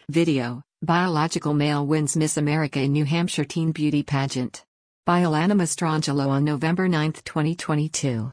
Video: Biological male wins Miss America in New Hampshire Teen Beauty Pageant. By Alana Mastrangelo on November 9, 2022.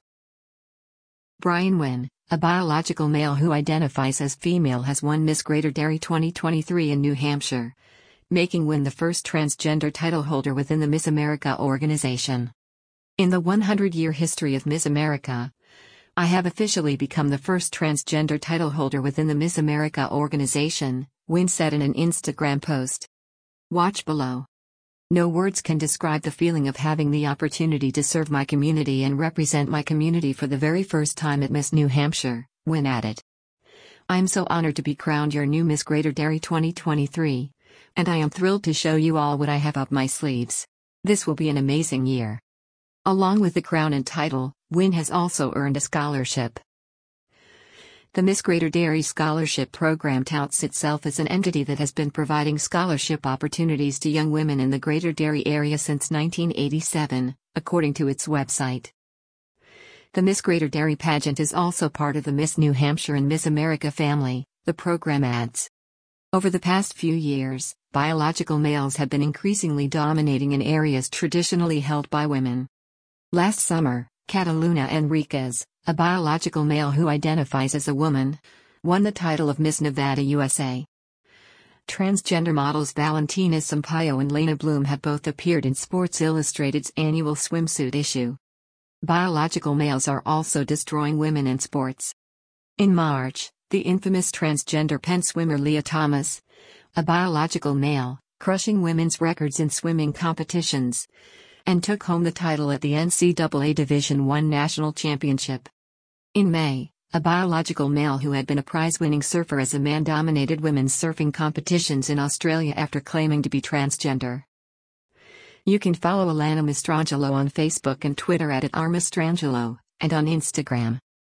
Brian Wynn, a biological male who identifies as female, has won Miss Greater Dairy 2023 in New Hampshire, making Wynn the first transgender title holder within the Miss America organization. In the 100-year history of Miss America, I have officially become the first transgender title holder within the Miss America organization, Wynn said in an Instagram post. Watch below. No words can describe the feeling of having the opportunity to serve my community and represent my community for the very first time at Miss New Hampshire, Wynn added. I am so honored to be crowned your new Miss Greater Dairy 2023, and I am thrilled to show you all what I have up my sleeves. This will be an amazing year. Along with the crown and title, Wynn has also earned a scholarship. The Miss Greater Dairy Scholarship Program touts itself as an entity that has been providing scholarship opportunities to young women in the Greater Dairy area since 1987, according to its website. The Miss Greater Dairy pageant is also part of the Miss New Hampshire and Miss America family, the program adds. Over the past few years, biological males have been increasingly dominating in areas traditionally held by women. Last summer, Cataluna Enriquez, a biological male who identifies as a woman, won the title of Miss Nevada USA. Transgender models Valentina Sampaio and Lena Bloom have both appeared in Sports Illustrated's annual swimsuit issue. Biological males are also destroying women in sports. In March, the infamous transgender Penn swimmer Lia Thomas, a biological male, crushing women's records in swimming competitions, and took home the title at the NCAA Division I National Championship. In May, a biological male who had been a prize-winning surfer as a man dominated women's surfing competitions in Australia after claiming to be transgender. You can follow Alana Mastrangelo on Facebook and Twitter @RMastrangelo, and on Instagram